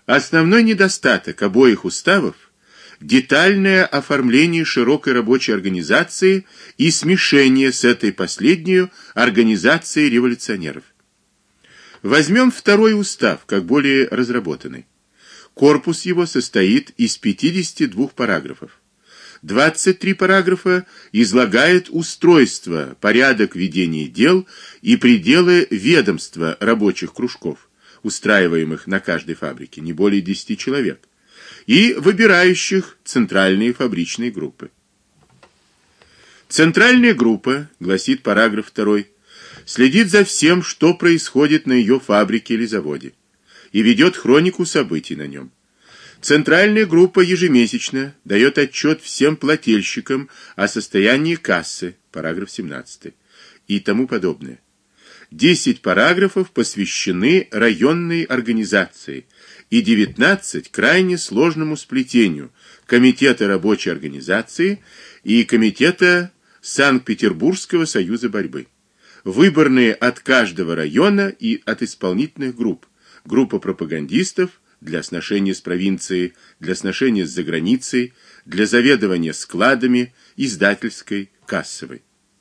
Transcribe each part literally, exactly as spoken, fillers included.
Основной недостаток обоих уставов – детальное оформление широкой рабочей организации и смешение с этой последней организацией революционеров. Возьмем второй устав, как более разработанный. Корпус его состоит из пятидесяти двух параграфов. двадцать три параграфа излагает устройство, порядок ведения дел и пределы ведомства рабочих кружков, устраиваемых на каждой фабрике, не более десяти человек, и выбирающих центральные фабричные группы. Центральная группа, гласит параграф второй, следит за всем, что происходит на ее фабрике или заводе, и ведет хронику событий на нем. Центральная группа ежемесячно дает отчет всем плательщикам о состоянии кассы, параграф семнадцатый, и тому подобное. десять параграфов посвящены районной организации и девятнадцать крайне сложному сплетению Комитета рабочей организации и Комитета Санкт-Петербургского союза борьбы. Выборные от каждого района и от исполнительных групп, группа пропагандистов для сношения с провинцией, для сношения с заграницей, для заведования складами, издательской, кассовой.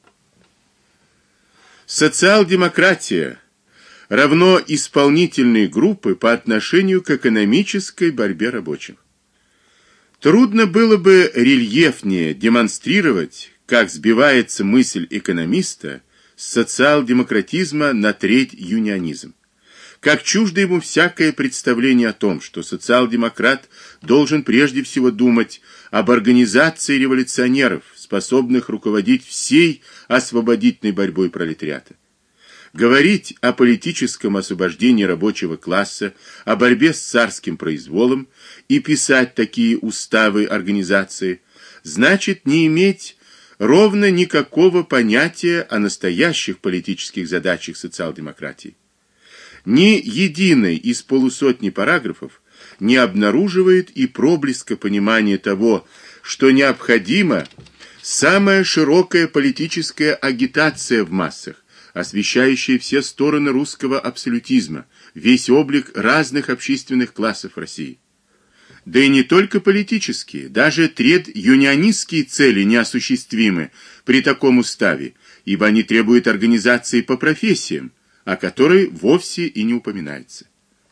Социал-демократия равно исполнительные группы по отношению к экономической борьбе рабочих. Трудно было бы рельефнее демонстрировать, как сбивается мысль экономиста с социал-демократизма на треть юнионизм. Как чуждо ему всякое представление о том, что социал-демократ должен прежде всего думать об организации революционеров, способных руководить всей освободительной борьбой пролетариата. Говорить о политическом освобождении рабочего класса, о борьбе с царским произволом и писать такие уставы организации, значит не иметь ровно никакого понятия о настоящих политических задачах социал-демократии. Ни единый из полусотни параграфов не обнаруживает и проблеска понимания того, что необходима самая широкая политическая агитация в массах, освещающая все стороны русского абсолютизма, весь облик разных общественных классов России. Да и не только политические, даже тред-юнионистские цели неосуществимы при таком уставе, ибо они требуют организации по профессиям, о которой вовсе и не упоминается.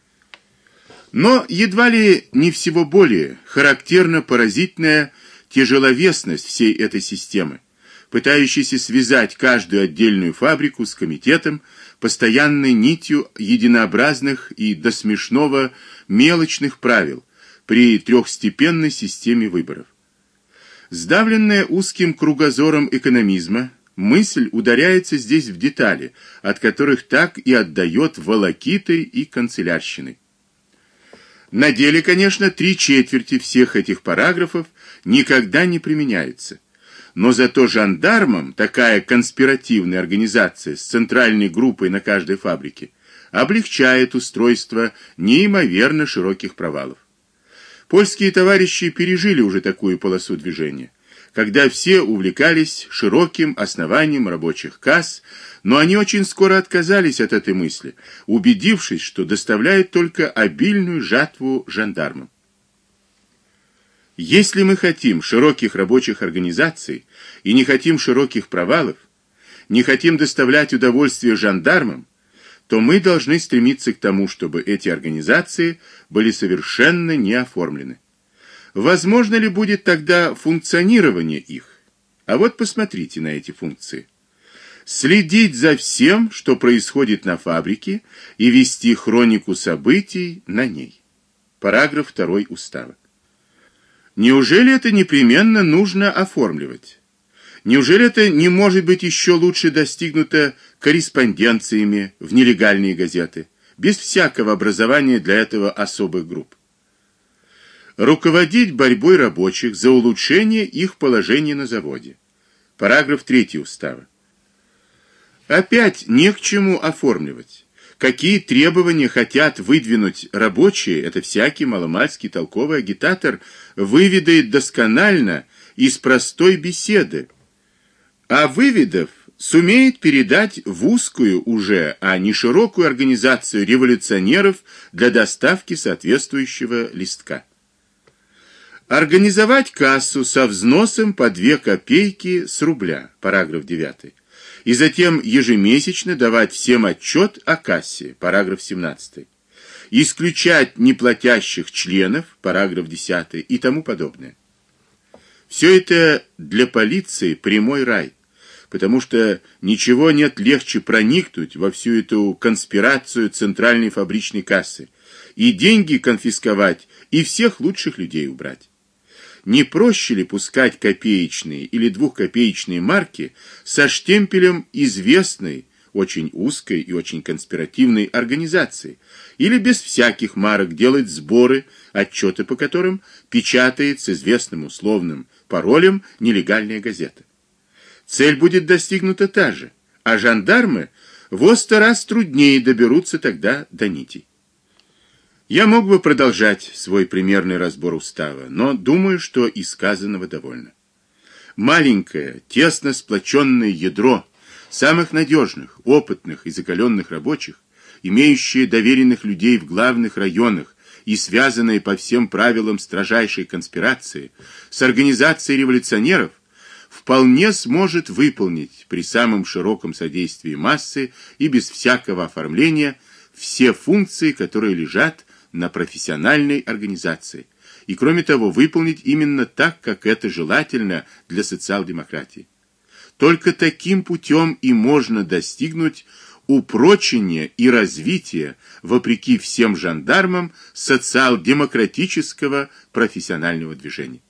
Но едва ли не всего более характерна поразительная тяжеловесность всей этой системы, пытающейся связать каждую отдельную фабрику с комитетом постоянной нитью единообразных и до смешного мелочных правил при трехстепенной системе выборов. Сдавленная узким кругозором экономизма, мысль ударяется здесь в детали, от которых так и отдает волокитой и канцелярщиной. На деле, конечно, три четверти всех этих параграфов никогда не применяются. Но зато жандармам такая конспиративная организация с центральной группой на каждой фабрике облегчает устройство неимоверно широких провалов. Польские товарищи пережили уже такую полосу движения, когда все увлекались широким основанием рабочих касс, но они очень скоро отказались от этой мысли, убедившись, что доставляет только обильную жатву жандармам. Если мы хотим широких рабочих организаций и не хотим широких провалов, не хотим доставлять удовольствие жандармам, то мы должны стремиться к тому, чтобы эти организации были совершенно не оформлены. Возможно ли будет тогда функционирование их? А вот посмотрите на эти функции. Следить за всем, что происходит на фабрике, и вести хронику событий на ней. Параграф второй устава. Неужели это непременно нужно оформливать? Неужели это не может быть еще лучше достигнуто корреспонденциями в нелегальные газеты, без всякого образования для этого особых групп? Руководить борьбой рабочих за улучшение их положения на заводе. Параграф третий устава. Опять не к чему оформливать. Какие требования хотят выдвинуть рабочие, это всякий маломальский толковый агитатор выведает досконально из простой беседы. А выведав, сумеет передать в узкую уже, а не широкую организацию революционеров для доставки соответствующего листка. Организовать кассу со взносом по две копейки с рубля, параграф девятый, и затем ежемесячно давать всем отчет о кассе, параграф семнадцатый, исключать неплатящих членов, параграф десятый и тому подобное. Все это для полиции прямой рай, потому что ничего нет легче проникнуть во всю эту конспирацию центральной фабричной кассы и деньги конфисковать, и всех лучших людей убрать. Не проще ли пускать копеечные или двухкопеечные марки со штемпелем известной, очень узкой и очень конспиративной организации, или без всяких марок делать сборы, отчеты по которым печатает с известным условным паролем нелегальная газета? Цель будет достигнута та же, а жандармы во сто раз труднее доберутся тогда до нитей. Я мог бы продолжать свой примерный разбор устава, но думаю, что и сказанного довольно. Маленькое, тесно сплоченное ядро самых надежных, опытных и закаленных рабочих, имеющие доверенных людей в главных районах и связанные по всем правилам строжайшей конспирации с организацией революционеров, вполне сможет выполнить при самом широком содействии массы и без всякого оформления все функции, которые лежат на профессиональной организации, и кроме того выполнить именно так, как это желательно для социал-демократии. Только таким путем и можно достигнуть упрочения и развития, вопреки всем жандармам, социал-демократического профессионального движения.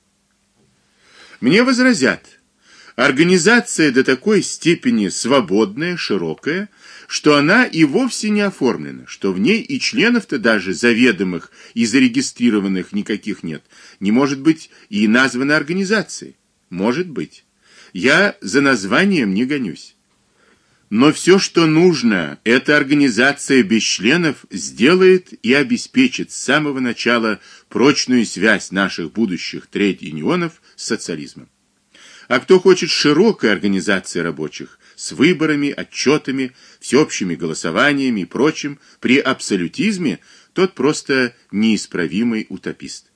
Мне возразят: организация до такой степени свободная, широкая, что она и вовсе не оформлена, что в ней и членов-то даже заведомых и зарегистрированных никаких нет, не может быть и названа организацией. Может быть. Я за названием не гонюсь. Но все, что нужно, эта организация без членов сделает и обеспечит с самого начала прочную связь наших будущих трейд-юнионов с социализмом. А кто хочет широкой организации рабочих, с выборами, отчетами, всеобщими голосованиями и прочим, при абсолютизме, тот просто неисправимый утопист.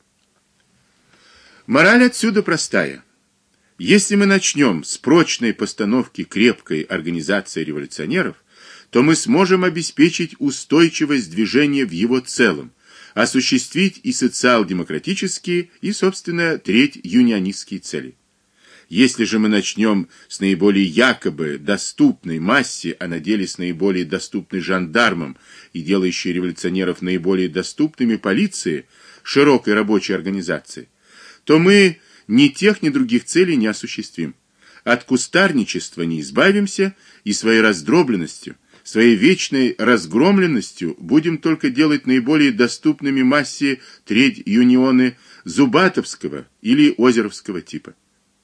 Мораль отсюда простая. Если мы начнем с прочной постановки крепкой организации революционеров, то мы сможем обеспечить устойчивость движения в его целом, осуществить и социал-демократические, и, собственно, треть-юнионистские цели. Если же мы начнем с наиболее якобы доступной массе, а на деле с наиболее доступной жандармам и делающей революционеров наиболее доступными полиции, широкой рабочей организации, то мы ни тех, ни других целей не осуществим. От кустарничества не избавимся и своей раздробленностью, своей вечной разгромленностью будем только делать наиболее доступными массе трейд-юнионы зубатовского или озеровского типа.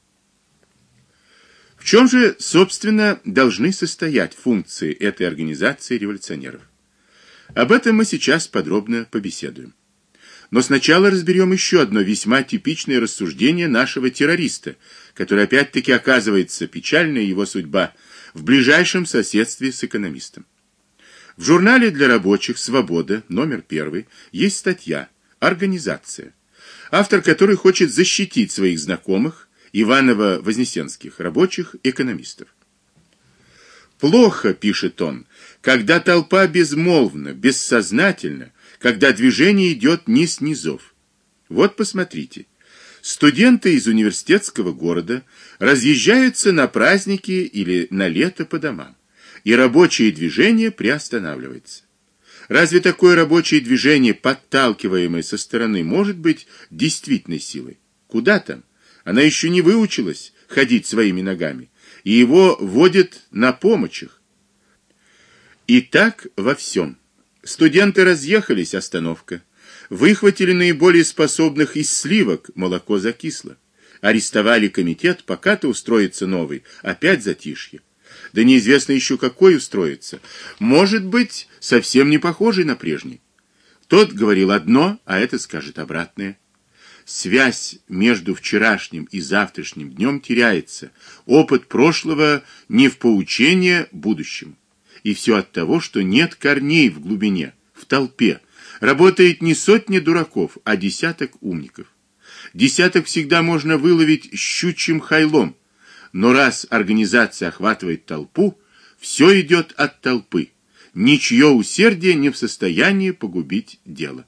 В чем же, собственно, должны состоять функции этой организации революционеров? Об этом мы сейчас подробно побеседуем. Но сначала разберем еще одно весьма типичное рассуждение нашего террориста, который опять-таки оказывается, печальная его судьба, в ближайшем соседстве с экономистом. В журнале для рабочих «Свобода», номер первый, есть статья «Организация», автор которой хочет защитить своих знакомых, Иваново-Вознесенских рабочих, экономистов. Плохо, пишет он, когда толпа безмолвна, бессознательна, когда движение идет не с низов. Вот посмотрите. Студенты из университетского города разъезжаются на праздники или на лето по домам, и рабочее движение приостанавливается. Разве такое рабочее движение, подталкиваемое со стороны, может быть действительной силой? Куда там? Она еще не выучилась ходить своими ногами, и его водят на помощях. И так во всем. Студенты разъехались, остановка. Выхватили наиболее способных из сливок, молоко закисло. Арестовали комитет, пока-то устроится новый, опять затишье. Да неизвестно еще какой устроится. Может быть, совсем не похожий на прежний. Тот говорил одно, а этот скажет обратное. связь между вчерашним и завтрашним днем теряется, опыт прошлого не в поучение будущему. И все от того, что нет корней в глубине, в толпе. Работает не сотни дураков, а десяток умников. Десяток всегда можно выловить щучьим хайлом, но раз организация охватывает толпу, все идет от толпы. Ничье усердие не в состоянии погубить дело.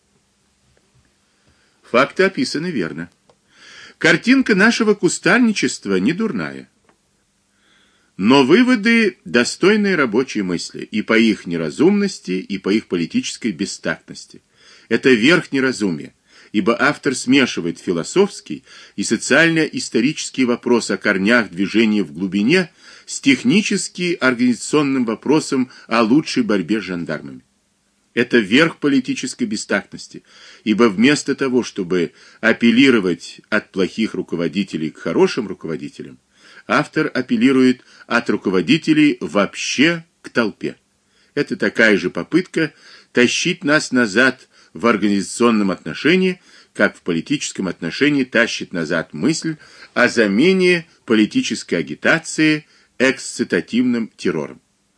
Факты описаны верно. Картинка нашего кустарничества не дурная. Но выводы достойные рабочей мысли и по их неразумности, и по их политической бестактности. Это верх неразумия, ибо автор смешивает философский и социально-исторический вопрос о корнях движения в глубине с технически организационным вопросом о лучшей борьбе с жандармами. Это верх политической бестактности, ибо вместо того, чтобы апеллировать от плохих руководителей к хорошим руководителям, автор апеллирует от руководителей вообще к толпе. Это такая же попытка тащить нас назад в организационном отношении, как в политическом отношении тащит назад мысль о замене политической агитации эксцитативным террором.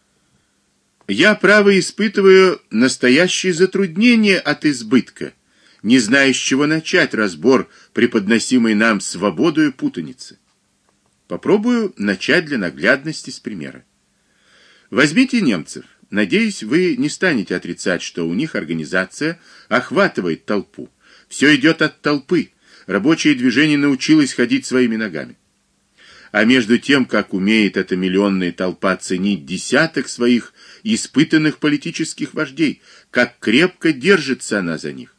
Я, право, испытываю настоящее затруднение от избытка, не зная, с чего начать разбор преподносимой нам свободою путаницы. Попробую начать для наглядности с примера. Возьмите немцев. Надеюсь, вы не станете отрицать, что у них организация охватывает толпу. Все идет от толпы. Рабочее движение научилось ходить своими ногами. А между тем, как умеет эта миллионная толпа ценить десяток своих испытанных политических вождей, как крепко держится она за них.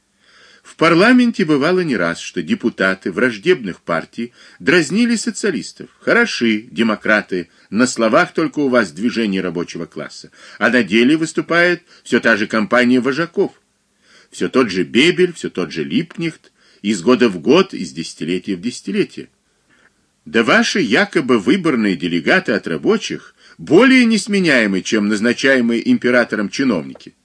В парламенте бывало не раз, что депутаты враждебных партий дразнили социалистов. Хороши демократы, на словах только у вас движение рабочего класса, а на деле выступает все та же компания вожаков. Все тот же Бебель, все тот же Липкнехт, из года в год, из десятилетия в десятилетие. Да ваши якобы выборные делегаты от рабочих более несменяемы, чем назначаемые императором чиновники.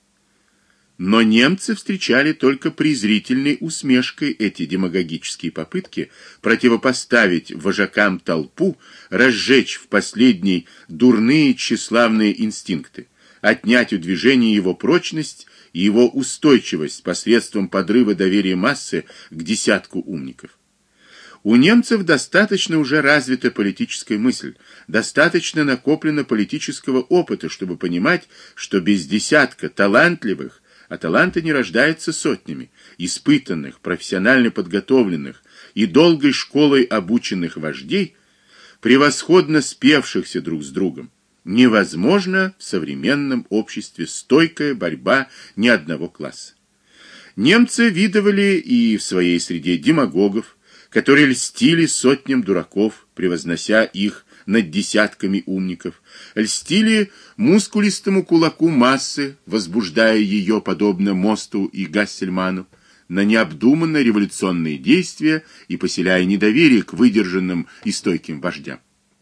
Но немцы встречали только презрительной усмешкой эти демагогические попытки противопоставить вожакам толпу, разжечь в последней дурные тщеславные инстинкты, отнять у движения его прочность и его устойчивость посредством подрыва доверия массы к десятку умников. У немцев достаточно уже развита политическая мысль, достаточно накоплено политического опыта, чтобы понимать, что без десятка талантливых, а таланты не рождаются сотнями, испытанных, профессионально подготовленных и долгой школой обученных вождей, превосходно спевшихся друг с другом, невозможна в современном обществе стойкая борьба ни одного класса. Немцы видывали и в своей среде демагогов, которые льстили сотням дураков, превознося их над десятками умников, льстили мускулистому кулаку массы, возбуждая ее, подобно Мосту и Гассельману, на необдуманные революционные действия и поселяя недоверие к выдержанным и стойким вождям.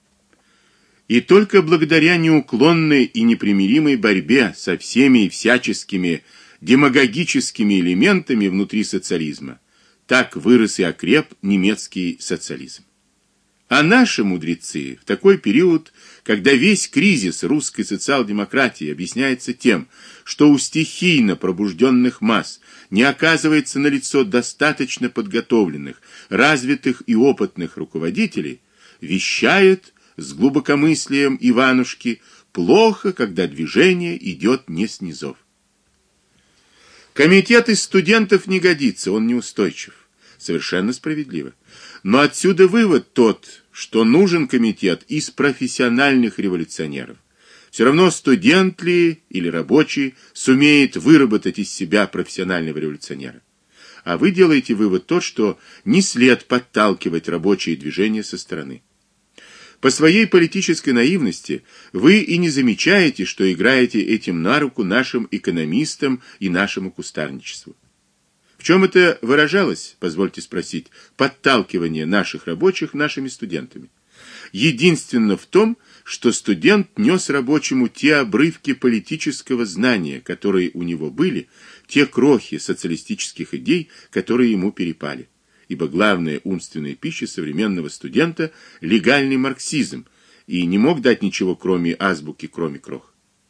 И только благодаря неуклонной и непримиримой борьбе со всеми и всяческими демагогическими элементами внутри социализма так вырос и окреп немецкий социализм. А наши мудрецы в такой период, когда весь кризис русской социал-демократии объясняется тем, что у стихийно пробужденных масс не оказывается налицо достаточно подготовленных, развитых и опытных руководителей, вещают с глубокомыслием Иванушки: плохо, когда движение идет не с низов. Комитет из студентов не годится, он неустойчив. Совершенно справедливо. Но отсюда вывод тот, что нужен комитет из профессиональных революционеров. Все равно студент ли или рабочий сумеет выработать из себя профессионального революционера. А вы делаете вывод тот, что не след подталкивать рабочие движения со стороны. По своей политической наивности вы и не замечаете, что играете этим на руку нашим экономистам и нашему кустарничеству. В чем это выражалось, позвольте спросить, подталкивание наших рабочих нашими студентами? Единственно в том, что студент нес рабочему те обрывки политического знания, которые у него были, те крохи социалистических идей, которые ему перепали. Ибо главная умственная пища современного студента легальный марксизм, и не мог дать ничего, кроме азбуки, кроме крох.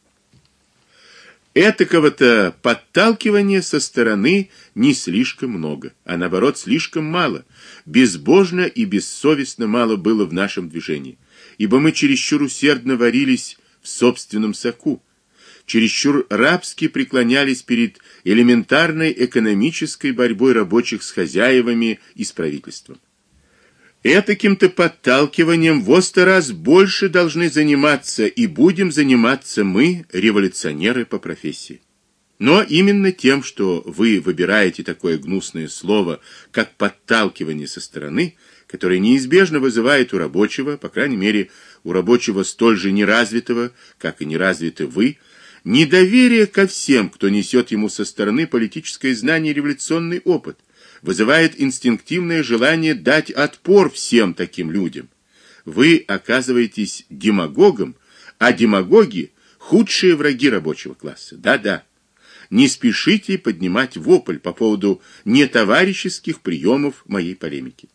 Этакого-то подталкивания со стороны не слишком много, а наоборот слишком мало. Безбожно и бессовестно мало было в нашем движении, ибо мы чересчур усердно варились в собственном соку, чересчур рабски преклонялись перед элементарной экономической борьбой рабочих с хозяевами и с правительством. Этаким-то подталкиванием во сто раз больше должны заниматься и будем заниматься мы, революционеры по профессии. Но именно тем, что вы выбираете такое гнусное слово, как подталкивание со стороны, которое неизбежно вызывает у рабочего, по крайней мере, у рабочего столь же неразвитого, как и неразвиты вы, недоверие ко всем, кто несет ему со стороны политическое знание и революционный опыт, вызывает инстинктивное желание дать отпор всем таким людям. Вы оказываетесь демагогом, а демагоги – худшие враги рабочего класса. Да-да. Не спешите поднимать вопль по поводу нетоварищеских приемов моей полемики.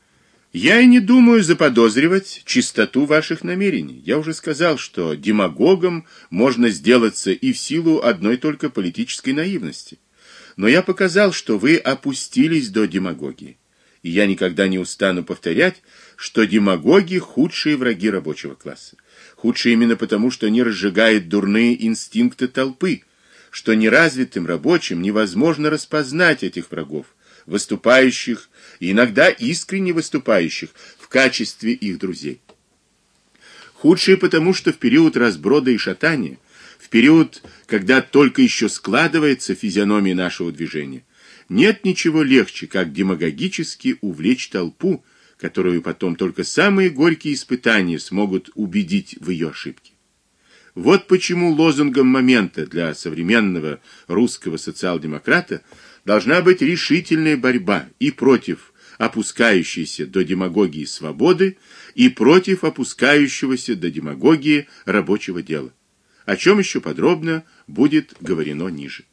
Я и не думаю заподозривать чистоту ваших намерений. Я уже сказал, что демагогом можно сделаться и в силу одной только политической наивности. Но я показал, что вы опустились до демагогии. И я никогда не устану повторять, что демагоги – худшие враги рабочего класса. Худшие именно потому, что они разжигают дурные инстинкты толпы, что неразвитым рабочим невозможно распознать этих врагов, выступающих, и иногда искренне выступающих в качестве их друзей. Худшие потому, что в период разброда и шатания, в период, когда только еще складывается физиономия нашего движения, нет ничего легче, как демагогически увлечь толпу, которую потом только самые горькие испытания смогут убедить в ее ошибке. Вот почему лозунгом момента для современного русского социал-демократа должна быть решительная борьба и против опускающейся до демагогии свободы, и против опускающегося до демагогии рабочего дела, о чем еще подробно будет говорено ниже.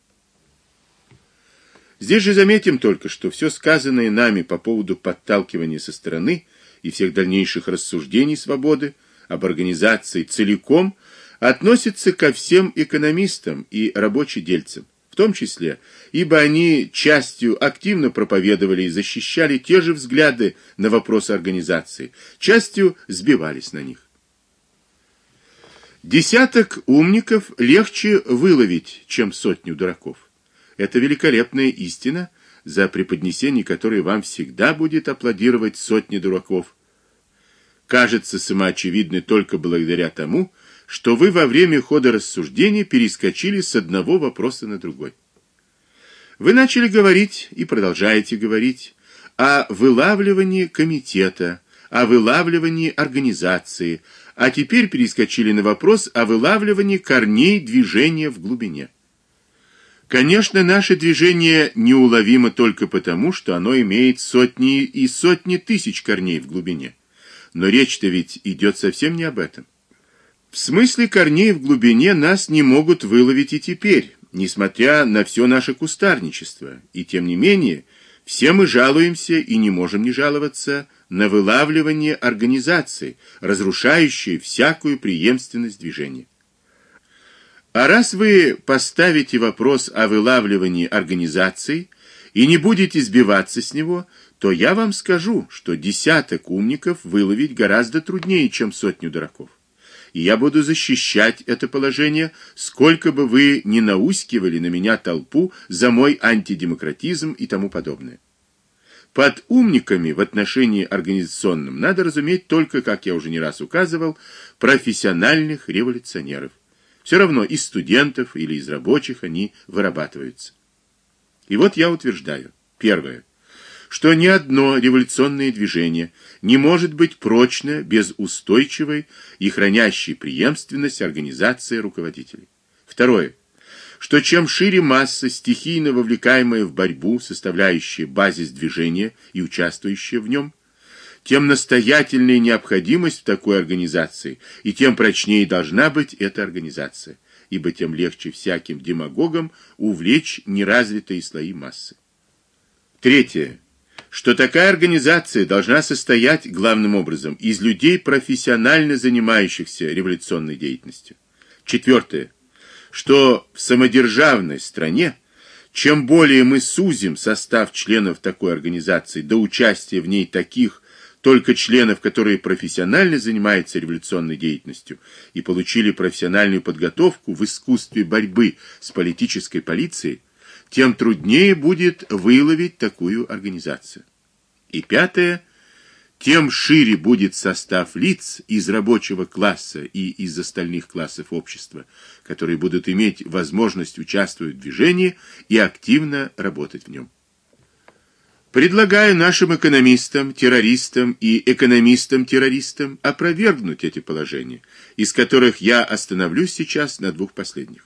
Здесь же заметим только, что все сказанное нами по поводу подталкивания со стороны и всех дальнейших рассуждений свободы об организации целиком относится ко всем экономистам и рабочедельцам, в том числе, ибо они частью активно проповедовали и защищали те же взгляды на вопросы организации, частью сбивались на них. Десяток умников легче выловить, чем сотню дураков. Это великолепная истина, за преподнесение которой вам всегда будет аплодировать сотни дураков. Кажется самоочевидной только благодаря тому, что вы во время хода рассуждений перескочили с одного вопроса на другой. Вы начали говорить и продолжаете говорить о вылавливании комитета, о вылавливании организации, а теперь перескочили на вопрос о вылавливании корней движения в глубине. Конечно, наше движение неуловимо только потому, что оно имеет сотни и сотни тысяч корней в глубине. Но речь-то ведь идет совсем не об этом. В смысле корней в глубине нас не могут выловить и теперь, несмотря на все наше кустарничество, и тем не менее, все мы жалуемся и не можем не жаловаться на вылавливание организации, разрушающей всякую преемственность движения. А раз вы поставите вопрос о вылавливании организации и не будете сбиваться с него, то я вам скажу, что десяток умников выловить гораздо труднее, чем сотню дураков. И я буду защищать это положение, сколько бы вы ни наускивали на меня толпу за мой антидемократизм и тому подобное. Под умниками в отношении организационном надо разуметь только, как я уже не раз указывал, профессиональных революционеров. Все равно из студентов или из рабочих они вырабатываются. И вот я утверждаю. Первое. Что ни одно революционное движение не может быть прочно без устойчивой и хранящей преемственность организации руководителей. Второе. Что чем шире масса, стихийно вовлекаемая в борьбу, составляющая базис движения и участвующая в нем, тем настоятельнее необходимость в такой организации, и тем прочнее должна быть эта организация, ибо тем легче всяким демагогам увлечь неразвитые слои массы. Третье. Что такая организация должна состоять главным образом из людей, профессионально занимающихся революционной деятельностью. Четвертое. Что в самодержавной стране, чем более мы сузим состав членов такой организации до участия в ней таких только членов, которые профессионально занимаются революционной деятельностью и получили профессиональную подготовку в искусстве борьбы с политической полицией, тем труднее будет выловить такую организацию. И пятое, тем шире будет состав лиц из рабочего класса и из остальных классов общества, которые будут иметь возможность участвовать в движении и активно работать в нем. Предлагаю нашим экономистам, террористам и экономистам-террористам опровергнуть эти положения, из которых я остановлюсь сейчас на двух последних.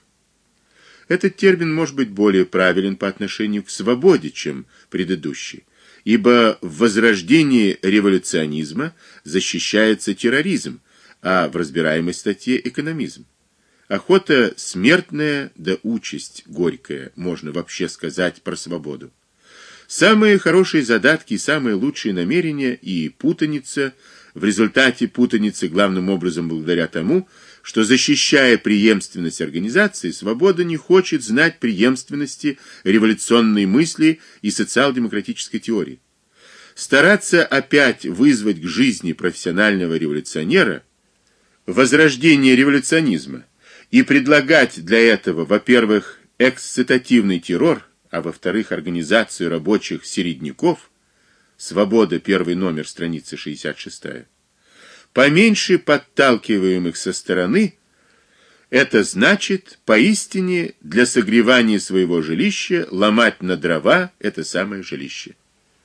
Этот термин может быть более правилен по отношению к свободе, чем предыдущий, ибо в возрождении революционизма защищается терроризм, а в разбираемой статье экономизм. Охота смертная, да участь горькая, можно вообще сказать про свободу. Самые хорошие задатки, самые лучшие намерения и путаница, в результате путаницы главным образом благодаря тому, что, защищая преемственность организации, свобода не хочет знать преемственности революционной мысли и социал-демократической теории. Стараться опять вызвать к жизни профессионального революционера, возрождение революционизма, и предлагать для этого, во-первых, эксцитативный террор, а во-вторых, организацию рабочих середняков, Свобода, первый номер, страница шестьдесят шестая, поменьше подталкиваемых со стороны, это значит, поистине, для согревания своего жилища ломать на дрова это самое жилище.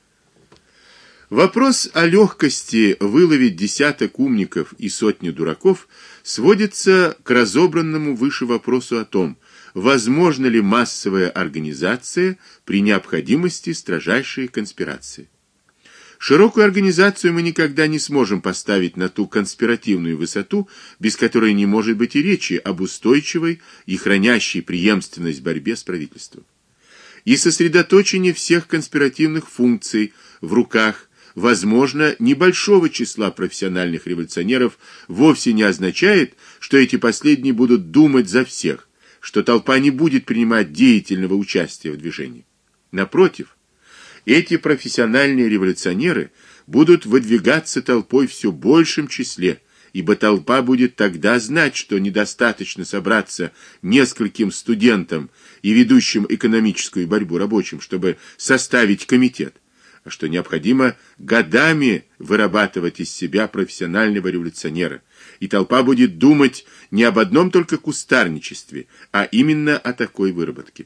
Вопрос о легкости выловить десяток умников и сотню дураков сводится к разобранному выше вопросу о том, возможна ли массовая организация при необходимости строжайшей конспирации. Широкую организацию мы никогда не сможем поставить на ту конспиративную высоту, без которой не может быть и речи об устойчивой и хранящей преемственность борьбе с правительством. И сосредоточение всех конспиративных функций в руках, возможно, небольшого числа профессиональных революционеров вовсе не означает, что эти последние будут думать за всех, что толпа не будет принимать деятельного участия в движении. Напротив, эти профессиональные революционеры будут выдвигаться толпой в все большем числе, ибо толпа будет тогда знать, что недостаточно собраться нескольким студентам и ведущим экономическую борьбу рабочим, чтобы составить комитет, а что необходимо годами вырабатывать из себя профессионального революционера, и толпа будет думать не об одном только кустарничестве, а именно о такой выработке.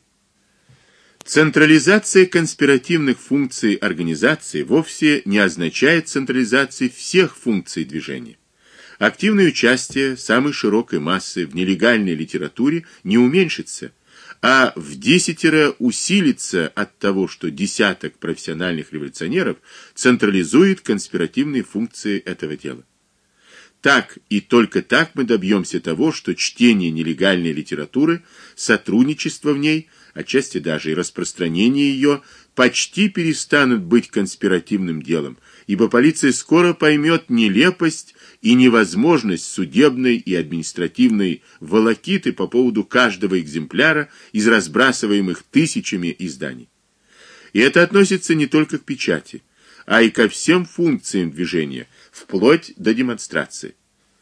Централизация конспиративных функций организации вовсе не означает централизации всех функций движения. Активное участие самой широкой массы в нелегальной литературе не уменьшится, а вдесятеро усилится от того, что десяток профессиональных революционеров централизует конспиративные функции этого дела. Так и только так мы добьемся того, что чтение нелегальной литературы, сотрудничество в ней, отчасти даже и распространение ее, почти перестанут быть конспиративным делом, ибо полиция скоро поймет нелепость и невозможность судебной и административной волокиты по поводу каждого экземпляра из разбрасываемых тысячами изданий. И это относится не только к печати, а и ко всем функциям движения, вплоть до демонстрации.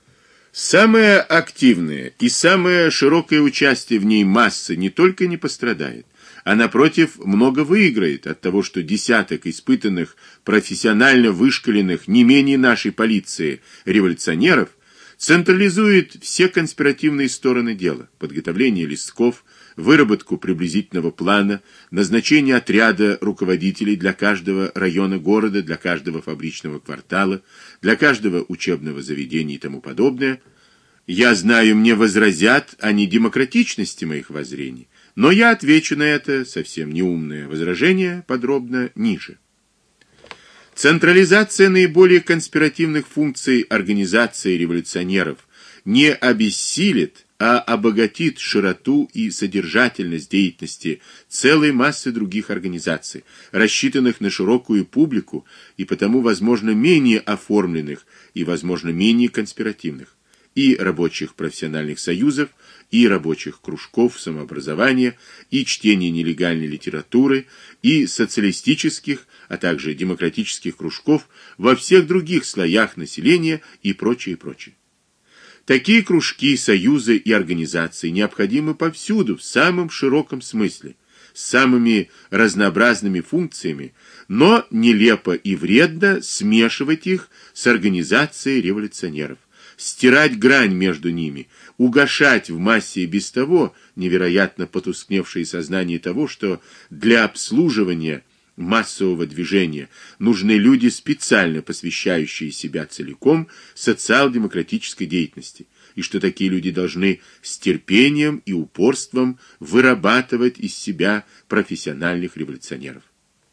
Самое активное и самое широкое участие в ней массы не только не пострадает, а напротив много выиграет от того, что десяток испытанных, профессионально вышколенных не менее нашей полиции революционеров централизует все конспиративные стороны дела: подготовление листков, выработку приблизительного плана, назначение отряда руководителей для каждого района города, для каждого фабричного квартала, для каждого учебного заведения и тому подобное. Я знаю, мне возразят о недемократичности моих воззрений, но я отвечу на это совсем неумное возражение подробно ниже. Централизация наиболее конспиративных функций организации революционеров не обессилит, а обогатит широту и содержательность деятельности целой массы других организаций, рассчитанных на широкую публику и потому, возможно, менее оформленных и, возможно, менее конспиративных, и рабочих профессиональных союзов, и рабочих кружков самообразования, и чтения нелегальной литературы, и социалистических, а также демократических кружков во всех других слоях населения и прочее, прочее. Такие кружки, союзы и организации необходимы повсюду в самом широком смысле, с самыми разнообразными функциями, но нелепо и вредно смешивать их с организацией революционеров, стирать грань между ними, угашать в массе и без того невероятно потускневшее сознание того, что для обслуживания массового движения нужны люди, специально посвящающие себя целиком социал-демократической деятельности, и что такие люди должны с терпением и упорством вырабатывать из себя профессиональных революционеров.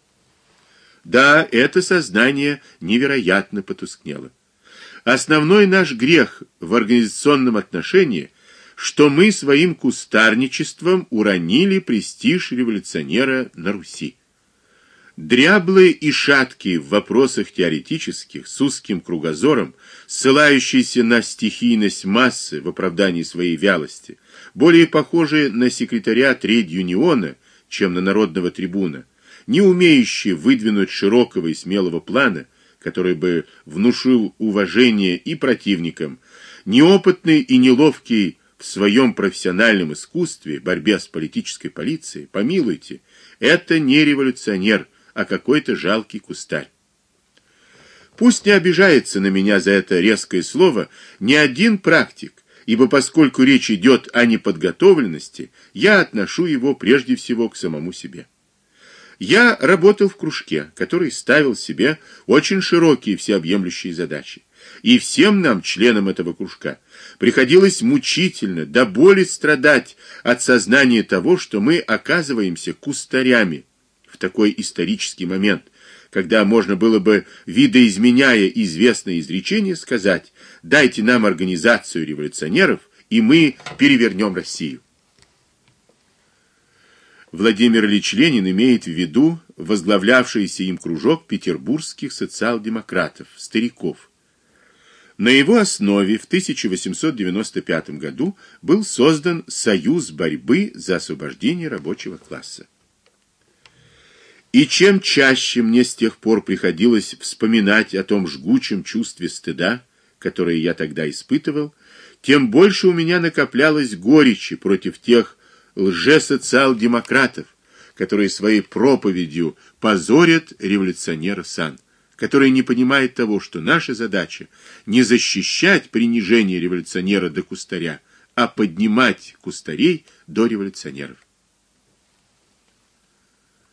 Да, это сознание невероятно потускнело. Основной наш грех в организационном отношении, что мы своим кустарничеством уронили престиж революционера на Руси. Дряблые и шаткие в вопросах теоретических, с узким кругозором, ссылающиеся на стихийность массы в оправдании своей вялости, более похожие на секретаря тред-юниона, чем на народного трибуна, не умеющие выдвинуть широкого и смелого плана, который бы внушил уважение и противникам, неопытный и неловкий в своем профессиональном искусстве, борьбе с политической полицией, помилуйте, это не революционер, а какой-то жалкий кустарь. Пусть не обижается на меня за это резкое слово ни один практик, ибо поскольку речь идет о неподготовленности, я отношу его прежде всего к самому себе. Я работал в кружке, который ставил себе очень широкие всеобъемлющие задачи. И всем нам, членам этого кружка, приходилось мучительно, до боли страдать от сознания того, что мы оказываемся кустарями в такой исторический момент, когда можно было бы, видоизменяя известное изречение, сказать: «Дайте нам организацию революционеров, и мы перевернем Россию». Владимир Ильич Ленин имеет в виду возглавлявшийся им кружок петербургских социал-демократов, стариков. На его основе в тысяча восемьсот девяносто пятом году был создан Союз борьбы за освобождение рабочего класса. И чем чаще мне с тех пор приходилось вспоминать о том жгучем чувстве стыда, которое я тогда испытывал, тем больше у меня накоплялось горечи против тех лже-социал-демократов, которые своей проповедью позорят революционера сан, который не понимает того, что наша задача не защищать принижение революционера до кустаря, а поднимать кустарей до революционеров.